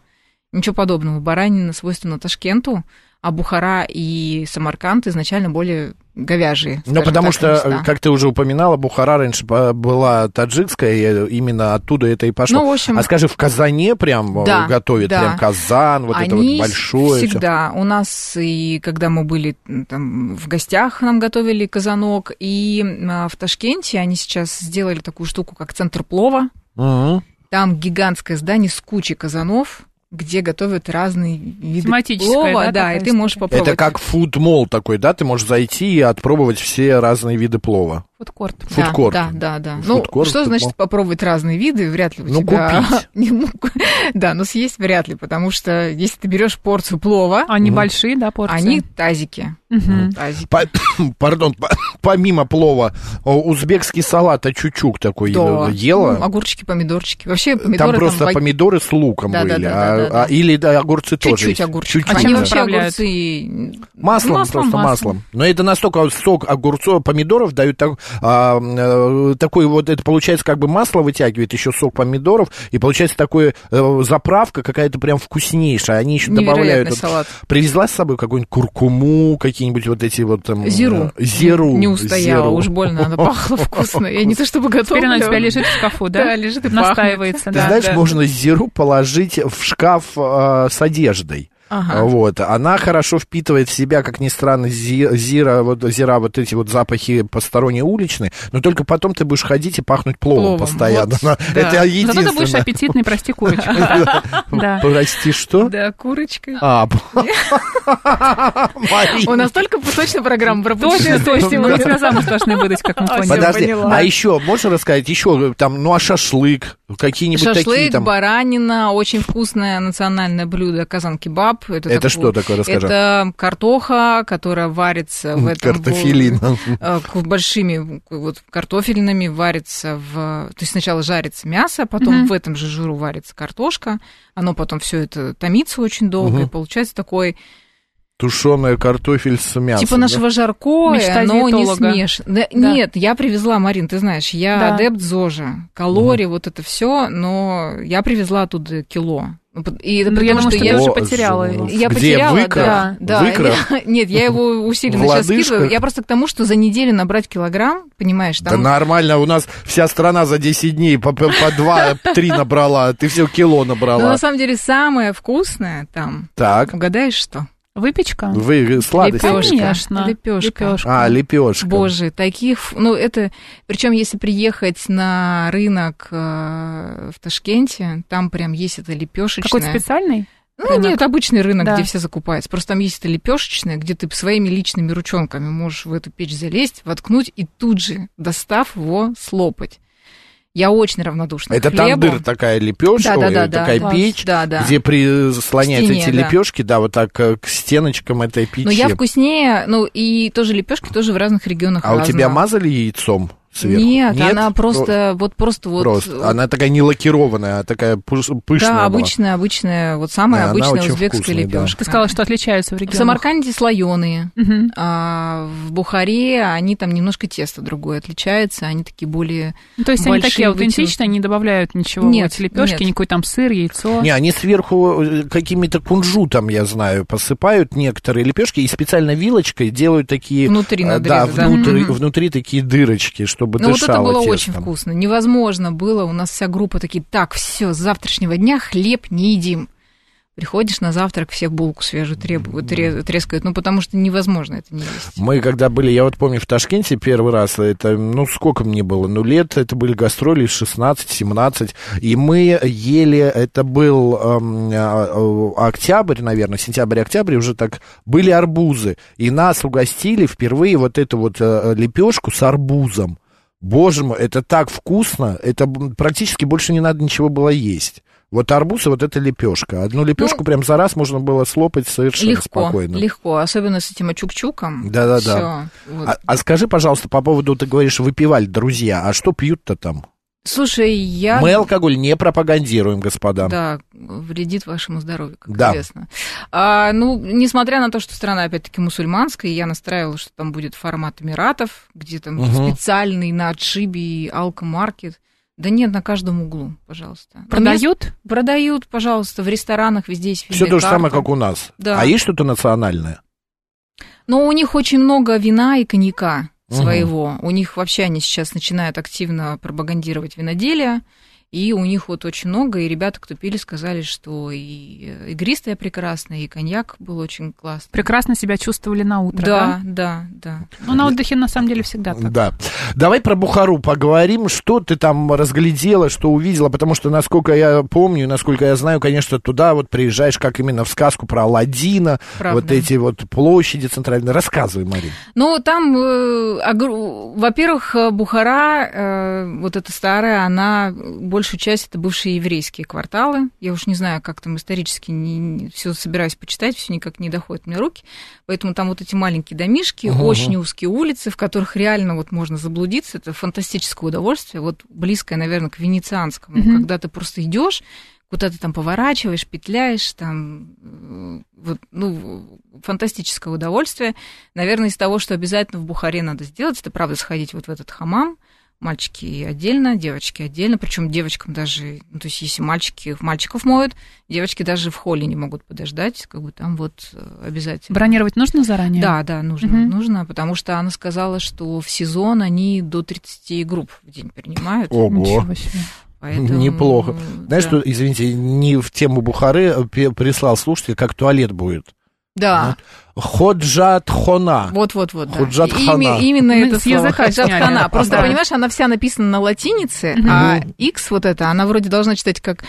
Ничего подобного. Баранина свойственна Ташкенту, а Бухара и Самарканд изначально более говяжьи. Ну, потому так, что, места. Как ты уже упоминала, Бухара раньше была таджикская, и именно оттуда это и пошло. Ну, в общем, а скажи, в Казане прям да, готовят? Да. Прям Казан, вот Они это вот большое? всегда. Всё. У нас, и когда мы были там в гостях, нам готовили казанок, и в Ташкенте они сейчас сделали такую штуку, как центр плова. Угу. Там гигантское здание с кучей казанов, где готовят разные виды тематическая, плова, да, да, и ты можешь попробовать. Это как фуд-молл такой, да? Ты можешь зайти и отпробовать все разные виды плова. Фудкорт. Фудкорт. Да, да, да. Фудкорт, ну, что значит фудмол. попробовать разные виды? Вряд ли у ну, тебя... Ну, купить. Да, но съесть вряд ли, потому что если ты берешь порцию плова... Они большие, да, порции? Они тазики. Угу. тазики. По, пардон, по, помимо плова, узбекский салат, а чучук такой да. ела? Ну, огурчики, помидорчики. Вообще помидоры там просто там... помидоры с луком да, были, да, да, а, да, да. А, или да, огурцы Чуть-чуть тоже есть. огурчики. Чуть-чуть. Они да. вообще огурцы... Маслом, маслом просто маслом. маслом. Но это настолько сок огурцов, помидоров дают так, а, такой вот, это получается как бы масло вытягивает, еще сок помидоров, и получается такое э, заправка какая-то прям вкуснейшая. Они еще добавляют... Вот, салат. Привезла с собой какую-нибудь куркуму, какие-нибудь вот эти вот... Там, зиру. Э, зиру. Не устояла, зиру. уж больно она пахла вкусно. Я не то чтобы готовлю. Теперь она у тебя лежит в шкафу, да? Да, лежит и настаивается. Ты да, знаешь, да. можно зиру положить в шкаф э, с одеждой. Ага. Вот. Она хорошо впитывает в себя, как ни странно, зи, зира, вот, зира, вот эти вот запахи посторонние уличные, но только потом ты будешь ходить и пахнуть пловом, пловом. постоянно. Вот, да. Это единственное. Зато ты будешь аппетитный, прости, курочкой. Прости, что? Да, курочкой. А, У нас только точно программа про Точно, точно. Мы рассказам должны выдать, как мы поняли. Подожди, а еще, можно рассказать, еще там, ну, а шашлык? Какие-нибудь шашлык, такие там... баранина, очень вкусное национальное блюдо казан-кебаб. Это, это такое, что такое, расскажи? Это картоха, которая варится в этом... Картофелин. В, большими вот картофельными варится в... То есть сначала жарится мясо, потом mm-hmm. в этом же жиру варится картошка, оно потом все это томится очень долго, mm-hmm. и получается такой... Тушеный картофель с мясом. Типа нашего да? жарко, Мечта но не диетолога. смеш... да, да. Нет, я привезла, Марин, ты знаешь, я да. адепт ЗОЖа, калории, угу. вот это все, но я привезла оттуда кило. И это ну, потому, я думаю, что, что ты я уже потеряла. Я Где? потеряла, в икрах? да. да. В икрах? Я, нет, я его усиленно сейчас скидываю. Я просто к тому, что за неделю набрать килограмм, понимаешь, там... Да нормально, у нас вся страна за десять дней по, по два-три набрала, ты все кило набрала. Но на самом деле самое вкусное там, так. угадаешь что? Выпечка? Вы сладость. Лепёшка. Конечно. Лепешка. Лепешка. А, лепешка. Боже, таких, ну это, причем если приехать на рынок э, в Ташкенте, там прям есть это лепешечное. Какой-то специальный? Ну, рынок? Нет, обычный рынок, да. где все закупаются. Просто там есть это лепешечное, где ты своими личными ручонками можешь в эту печь залезть, воткнуть и тут же, достав его, слопать. Я очень равнодушна Это к хлебу. тандыр такая лепешка, да, да, да, такая да, печь, да, да. где прислоняются Стене, эти да. лепешки, да, вот так к стеночкам этой печи. Но я вкуснее, ну и тоже лепешки тоже в разных регионах. А разного. у тебя мазали яйцом сверху? Нет, Нет? она просто вот просто вот. Просто. Она такая не лакированная, а такая пышная. Да, обычная, обычная, вот самая да, обычная узбекская вкусная, лепешка. Да. Ты сказала, что отличаются в регионах. В Самарканде слоеные, угу. а в Бухаре они там немножко тесто другое отличается, они такие более. Ну, то есть большие, они такие аутентичные, не добавляют ничего нет, в эти лепешки, нет. никакой там сыр, яйцо. Не, они сверху какими-то кунжутом, я знаю, посыпают некоторые лепешки и специально вилочкой делают такие. Внутри надрезы, да, да. внутри, Mm-hmm. внутри такие дырочки, чтобы ну, дышало. Вот это было тестом. Очень вкусно. Невозможно было. У нас вся группа такие, так, все, с завтрашнего дня хлеб не едим. Приходишь на завтрак, все булку свежую требуют, трескают, ну, потому что невозможно это не есть. Мы когда были, я вот помню, в Ташкенте первый раз, это, ну, сколько мне было, ну, лет, это были гастроли, шестнадцать-семнадцать, и мы ели, это был эм, октябрь, наверное, сентябрь-октябрь, уже так, были арбузы, и нас угостили впервые вот эту вот э, лепешку с арбузом. Боже мой, это так вкусно, это практически больше не надо ничего было есть. Вот арбуз и вот эта лепешка. Одну лепешку ну, прям за раз можно было слопать совершенно легко, спокойно. Легко, особенно с этим чук-чуком. Да-да-да. Вот. А, а скажи, пожалуйста, по поводу, ты говоришь, выпивали друзья, а что пьют-то там? Слушай, я... Мы алкоголь не пропагандируем, господа. Да, вредит вашему здоровью, как да. известно. А, ну, несмотря на то, что страна, опять-таки, мусульманская, я настраивала, что там будет формат Эмиратов, где там угу. специальный на отшибе алкомаркет. Да нет, на каждом углу, пожалуйста. Продают? Мест продают, пожалуйста, в ресторанах везде есть. Все то же самое, как у нас. Да. А есть что-то национальное? Но у них очень много вина и коньяка своего. Угу. У них вообще они сейчас начинают активно пропагандировать виноделие. И у них вот очень много, и ребята, кто пили, сказали, что и игристое прекрасное, и коньяк был очень классный. Прекрасно себя чувствовали на утро, да? Да, да, да. Ну, на отдыхе, на самом деле, всегда так. Да. Давай про Бухару поговорим. Что ты там разглядела, что увидела? Потому что, насколько я помню, насколько я знаю, конечно, туда вот приезжаешь, как именно в сказку про Аладдина. Правда. Вот эти вот площади центральные. Рассказывай, Марина. Ну, там, э, огр... во-первых, Бухара, э, вот эта старая, она... Большую часть это бывшие еврейские кварталы. Я уж не знаю, как там исторически не, не, все собираюсь почитать, все никак не доходит мне руки. Поэтому там вот эти маленькие домишки, uh-huh. очень узкие улицы, в которых реально вот можно заблудиться. Это фантастическое удовольствие. Вот близкое, наверное, к венецианскому. Uh-huh. Когда ты просто идешь, куда ты там поворачиваешь, петляешь, там вот, ну, фантастическое удовольствие. Наверное, из того, что обязательно в Бухаре надо сделать, это, правда, сходить вот в этот хамам. Мальчики отдельно, девочки отдельно, причем девочкам даже, ну, то есть если мальчики мальчиков моют, девочки даже в холле не могут подождать, как бы там вот обязательно. Бронировать нужно заранее? Да, да, нужно, угу. нужно, потому что она сказала, что в сезон они до тридцати групп в день принимают. Ого! Ничего себе. Поэтому, неплохо. Знаешь, да. что, извините, не в тему Бухары прислал слушатель, как туалет будет. Да. Ходжат хона. Вот-вот-вот, да. Ходжат хона. Именно Мы это слово. Ходжат хона. Просто, да. понимаешь, она вся написана на латинице, угу. а X вот это, она вроде должна читать как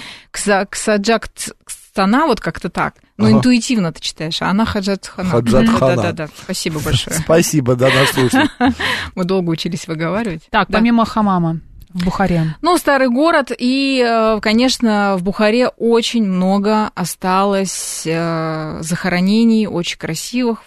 ксаджак стана, вот как-то так. Но ага. интуитивно ты читаешь, а она хаджат хана. Хаджат хана. Да-да-да, спасибо большое. Спасибо, да, нас слушай. Мы долго учились выговаривать. Так, помимо хамама. В Бухаре. Ну, старый город, и, конечно, в Бухаре очень много осталось захоронений, очень красивых,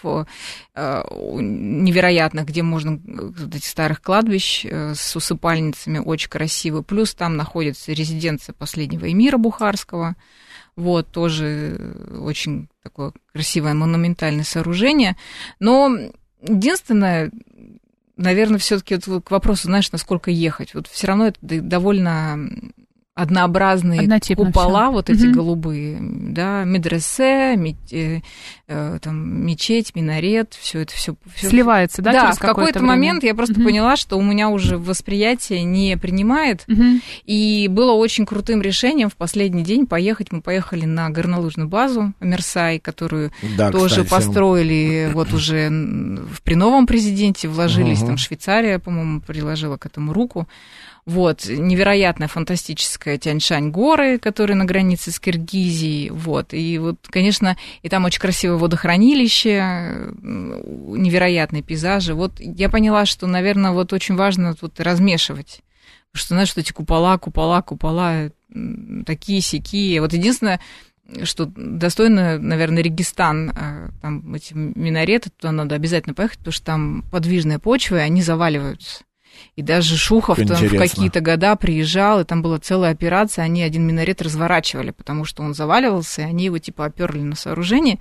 невероятных, где можно, этих старых кладбищ с усыпальницами, очень красивые. Плюс там находится резиденция последнего эмира бухарского, вот, тоже очень такое красивое монументальное сооружение. Но единственное... Наверное, все-таки вот к вопросу, знаешь, насколько ехать. Вот все равно это довольно однообразные однотипно купола, всё. вот эти угу. голубые, да, медресе, мечеть, э, там, мечеть, минарет, все это все сливается, да? Да, через в какой-то время? момент я просто угу. поняла, что у меня уже восприятие не принимает, угу. и было очень крутым решением в последний день поехать. Мы поехали на горнолыжную базу Мерсай, которую да, тоже кстати, построили всем... вот уже при новом президенте, вложились, угу. там Швейцария, по-моему, приложила к этому руку. Вот, невероятная, фантастическая Тянь-Шань горы, которые на границе с Киргизией, вот, и вот, конечно, и там очень красивое водохранилище, невероятные пейзажи, вот, я поняла, что, наверное, вот очень важно тут размешивать, потому что, знаешь, что эти купола, купола, купола, такие-сякие, вот, единственное, что достойно, наверное, Регистан, там эти минареты, туда надо обязательно поехать, потому что там подвижная почва, и они заваливаются. И даже Шухов там в какие-то года приезжал, и там была целая операция, они один минарет разворачивали, потому что он заваливался, и они его типа оперли на сооружение.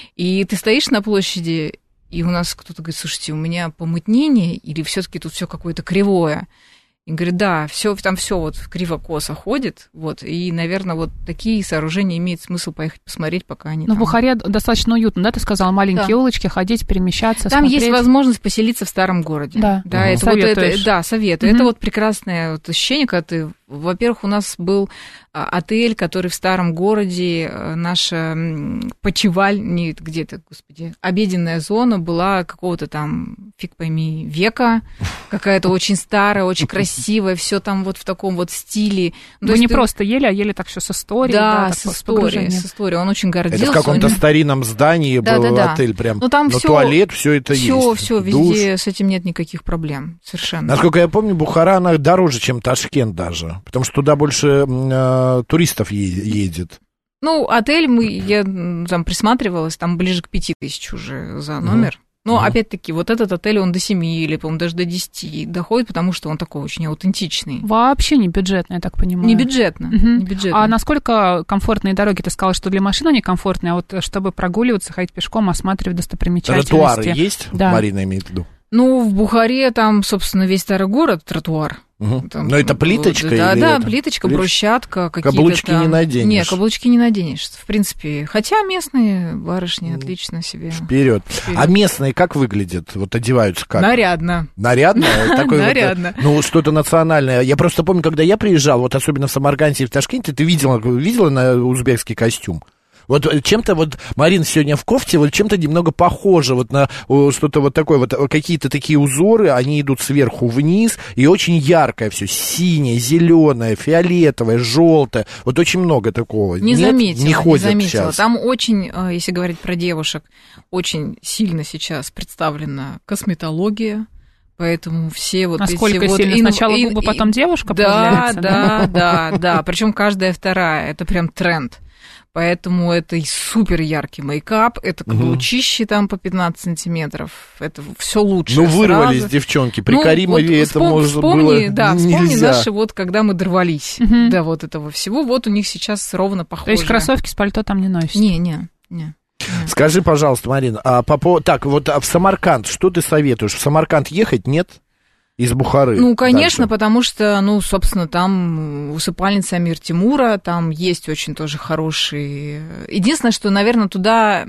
И ты стоишь на площади, и у нас кто-то говорит: слушайте, у меня помутнение, или все-таки тут все какое-то кривое. И говорит: да, все, там все вот криво-косо ходит, вот, и, наверное, вот такие сооружения имеет смысл поехать посмотреть, пока они Но там. в Бухаре достаточно уютно, да, ты сказала, маленькие да. улочки, ходить, перемещаться, там смотреть. Есть возможность поселиться в старом городе. Да, да, угу. это вот это, да, советую. Mm-hmm. Это вот прекрасное вот ощущение, когда ты, во-первых, у нас был отель, который в старом городе, наша почеваль, не где-то, господи, обеденная зона была какого-то там, фиг пойми, века, какая-то очень старая, очень красивая, все там вот в таком вот стиле. Вы не ты... просто ели, а ели так все с историей. Да, да с историей, с историей. Он очень гордился. Это в каком-то он... старинном здании да, был да, отель да. прям. Ну, там но всё, туалет, все это всё, есть. Все, везде с этим нет никаких проблем, совершенно. Насколько я помню, Бухара, она дороже, чем Ташкент даже, потому что туда больше э, туристов е- едет. Ну, отель, мы, я там присматривалась, там ближе к пяти тысяч уже за номер. Mm. Но, mm. опять-таки, вот этот отель, он до семи или, по-моему, даже до десяти доходит, потому что он такой очень аутентичный. Вообще не бюджетно, я так понимаю. Не бюджетно, mm-hmm. не бюджетно. А насколько комфортные дороги? Ты сказала, что для машин они комфортные, а вот чтобы прогуливаться, ходить пешком, осматривать достопримечательности. Тротуары есть? Да. Марина имеет в виду. Ну, в Бухаре там, собственно, весь старый город, тротуар. Угу. Там, но это плиточка? Да, или да, это? плиточка, Плит... брусчатка. Каблучки там... не наденешь? Нет, каблучки не наденешь, в принципе. Хотя местные барышни отлично себе... Вперед. А местные как выглядят? Вот одеваются как? Нарядно. Нарядно? Нарядно. Ну, что-то национальное. Я просто помню, когда я приезжал, вот особенно в Самарканде и в Ташкенте, ты видела, видела на узбекский костюм? Вот чем-то вот Марина сегодня в кофте, вот чем-то немного похоже вот на что-то вот такое, вот какие-то такие узоры, они идут сверху вниз, и очень яркое все, синее, зеленое, фиолетовое, желтое, вот очень много такого. Не Нет? заметила, не ходят не заметила. сейчас. Там очень, если говорить про девушек, очень сильно сейчас представлена косметология. Поэтому все вот Насколько эти сильно? вот... Сначала ин, губы, ин, потом девушка да, появляется? Да, да, да. Причем каждая вторая. Это прям тренд. Поэтому это и супер яркий мейкап, это каблучище там по пятнадцать сантиметров, это все лучше. Ну, вырвались сразу. Девчонки, при ну, Каримове вот это вспом, можно вспомни, было да, нельзя. Вспомни наши, вот когда мы дорвались угу. до вот этого всего, вот у них сейчас ровно похоже. То есть кроссовки с пальто там не носят? Не, не, не. Скажи, пожалуйста, Марина, а по поводу... Так, вот а в Самарканд, что ты советуешь? В Самарканд ехать, нет? Из Бухары. Ну, конечно, дальше. Потому что, ну, собственно, там усыпальница Амир Тимура, там есть очень тоже хорошие... Единственное, что, наверное, туда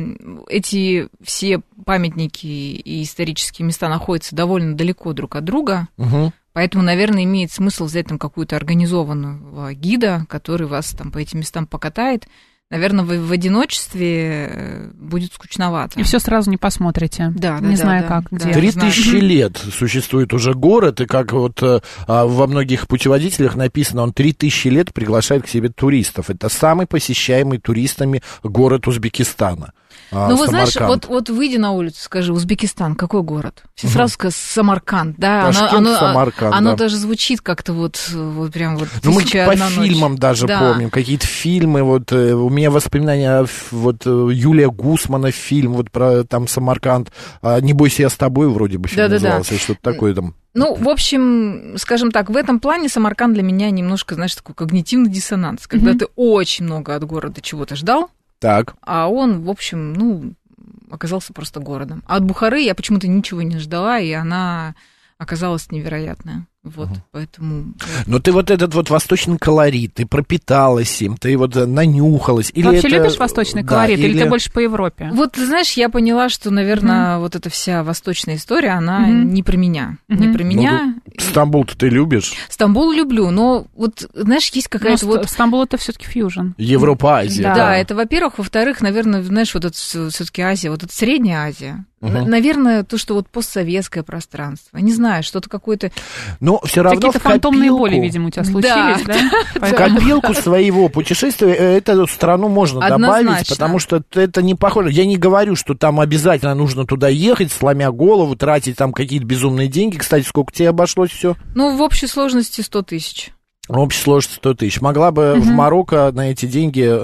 эти все памятники и исторические места находятся довольно далеко друг от друга, угу. Поэтому, наверное, имеет смысл взять там какую-то организованного гида, который вас там по этим местам покатает. Наверное, в, в одиночестве будет скучновато. И все сразу не посмотрите. Да, да, не да, знаю да, как, да, где. Три тысячи лет существует уже город, и как вот а, во многих путеводителях написано, он три тысячи лет приглашает к себе туристов. Это самый посещаемый туристами город Узбекистана. А, ну, вот знаешь, Самарканд. вот, вот выйди на улицу, скажи, Узбекистан, какой город? Все угу. сразу скажут, Самарканд, да? Ташкент, оно, оно, Самарканд, оно да. даже звучит как-то вот, вот прям вот ну, мы по ночь. фильмам даже да. помним, какие-то фильмы, вот у меня воспоминания, вот Юлия Гусмана фильм, вот про там Самарканд, «Не бойся, я с тобой» вроде бы фильм да, назывался, да, да. что-то такое там. Ну, в общем, скажем так, в этом плане Самарканд для меня немножко, знаешь, такой когнитивный диссонанс, когда mm-hmm. ты очень много от города чего-то ждал, так. а он, в общем, ну, оказался просто городом. А от Бухары я почему-то ничего не ждала, и она оказалась невероятная. Вот, угу. поэтому... Но ты вот этот вот восточный колорит, ты пропиталась им, ты вот нанюхалась. Или вообще это... любишь восточный да, колорит, или... или ты больше по Европе? Вот, знаешь, я поняла, что, наверное, угу. вот эта вся восточная история, она угу. не про меня. Угу. Не про меня. Ну, Стамбул-то ты любишь? Стамбул люблю, но вот, знаешь, есть какая-то но вот... Стамбул — это все таки фьюжн. Европа, Азия. Да, да, да, это, во-первых. Во-вторых, наверное, знаешь, вот это все таки Азия, вот это Средняя Азия. Угу. Наверное, то, что вот постсоветское пространство. Не знаю, что-то какое-то... Но все равно какие-то фантомные боли, видимо, у тебя случились, да? да? В копилку своего путешествия эту страну можно однозначно добавить, потому что это не похоже. Я не говорю, что там обязательно нужно туда ехать, сломя голову, тратить там какие-то безумные деньги. Кстати, сколько тебе обошлось все? Ну, в общей сложности сто тысяч. В общей сложности сто тысяч. Могла бы угу. в Марокко на эти деньги...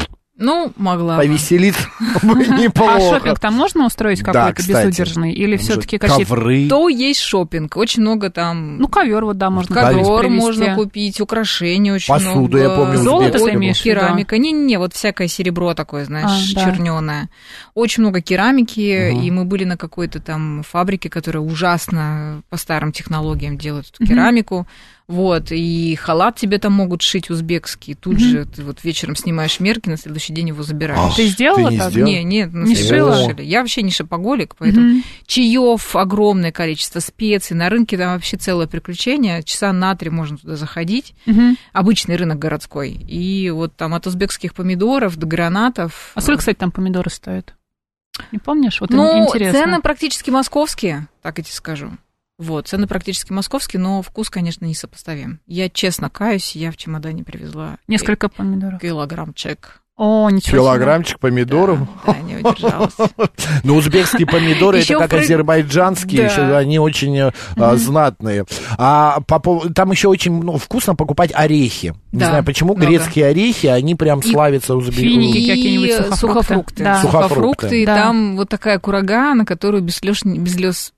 Ну, могла повеселиться неплохо. А шопинг там можно устроить какой-то да, безудержный? Или все-таки какие-то... Ковры. То есть шопинг. Очень много там... Ну, ковер вот, да, можно ковер можно купить, украшения очень посуду, много. я помню. Золото ты имеешь в виду? Керамика. Не-не, вот всякое серебро такое, знаешь, а, чернёное. Да. Очень много керамики, угу. и мы были на какой-то там фабрике, которая ужасно по старым технологиям делает эту угу. керамику. Вот, и халат тебе там могут шить узбекский. Тут mm-hmm. же ты вот вечером снимаешь мерки, на следующий день его забираешь. Ах, ты сделала ты так? Сделал? Не, нет, не шила. Я вообще не шопоголик, поэтому mm-hmm. чаев огромное количество, специй. На рынке там вообще целое приключение. Часа на три можно туда заходить. Mm-hmm. Обычный рынок городской. И вот там от узбекских помидоров до гранатов. А сколько, кстати, там помидоры стоят? Не помнишь? Вот ну, интересно. Цены практически московские, так я тебе скажу. Вот, цены практически московские, но вкус, конечно, несопоставим. Я честно каюсь, я в чемодане привезла... Несколько помидоров. Килограммчик. О, ничего себе. Килограммчик помидоров? Да, да, не удержалась. Ну, узбекские помидоры, это как азербайджанские, еще они очень знатные. А там еще очень вкусно покупать орехи. Не знаю, почему грецкие орехи, они прям славятся узбеками. Финики какие-нибудь, сухофрукты. Сухофрукты. И там вот такая курага, на которую без слез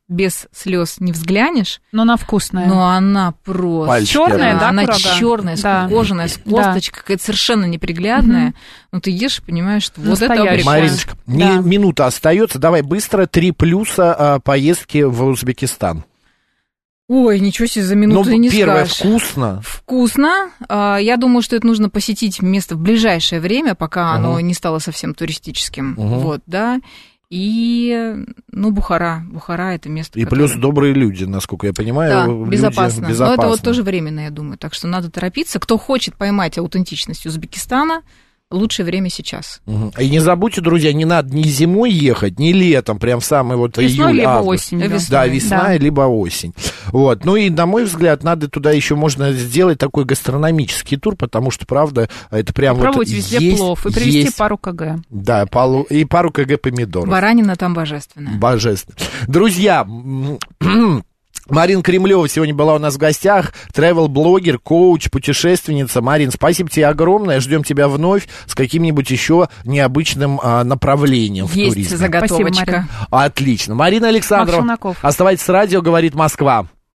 без слез не взглянешь. Но она вкусная. Но она просто... Черная, да, она курага? черная, Да. скукоженная, с косточкой, да. Какая-то совершенно неприглядная. Угу. Но ты ешь и понимаешь, что вот это прикольно. Мариночка, да. минута остается. Давай быстро три плюса а, поездки в Узбекистан. Ой, ничего себе, за минуту ну, не первое, скажешь. Вкусно. Вкусно. Я думаю, что это нужно посетить место в ближайшее время, пока угу. оно не стало совсем туристическим. Угу. Вот, да. И, ну, Бухара. Бухара – это место, И которое... плюс добрые люди, насколько я понимаю. Да, люди безопасно. безопасны. Но это вот тоже временно, я думаю. Так что надо торопиться. Кто хочет поймать аутентичность Узбекистана, лучшее время сейчас. Угу. И не забудьте, друзья, не надо ни зимой ехать, ни летом, прям в самый вот весной июль, либо август. осень. Да, весной. Да, весна, да. либо осень. Вот. Ну и, на мой взгляд, надо туда еще можно сделать такой гастрономический тур, потому что, правда, это прям вот Пробовать везде есть, плов и привезти есть, пару кг. Да, пару, и пару кг помидоров. Баранина там божественная. Божественно. Друзья, Марина Кремлева сегодня была у нас в гостях, travel-блогер, коуч, путешественница. Марин, спасибо тебе огромное, ждем тебя вновь с каким-нибудь еще необычным а, направлением в Есть туризме. заготовочка. Спасибо, Марина. Отлично. Марина Александрова, оставайтесь с радио, говорит Москва.